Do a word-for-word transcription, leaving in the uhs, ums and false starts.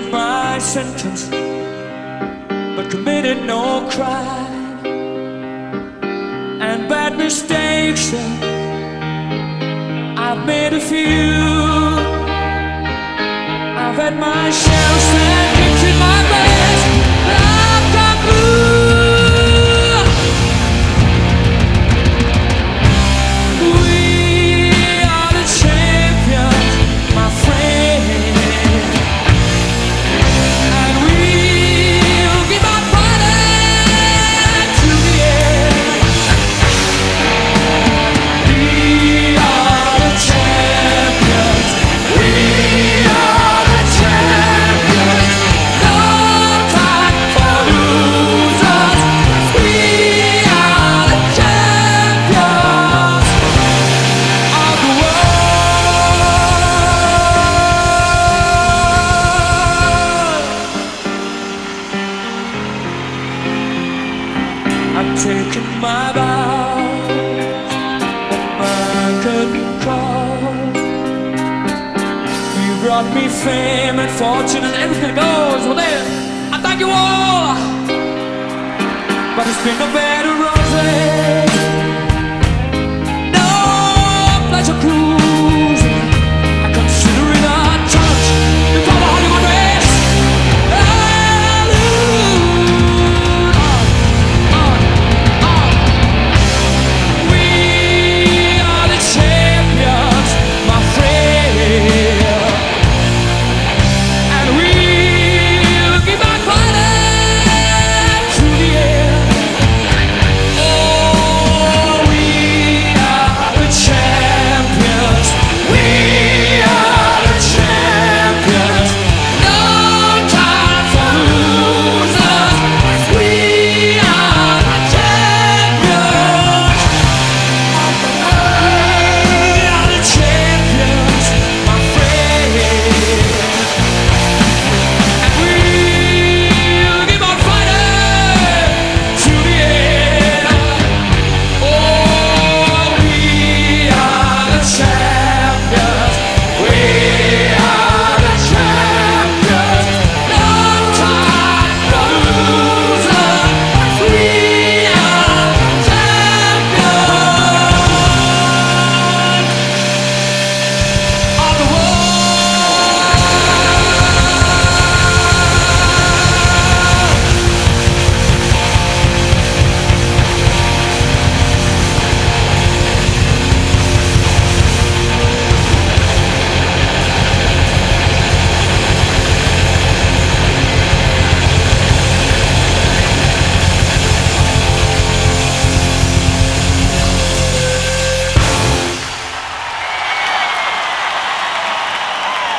my sentence, but committed no crime. And bad mistakes, I've made a few. I've had my shells and kicks in my breast. I've come through. We are the champions, my friend, and we'll keep on fighting to the end. We are the champions. We are the champions. No time for losers. We are the champions of the world. I've taken my vows at my curtain call. You brought me fame and fortune and everything goes. Well then, I thank you all, but it's been a better road.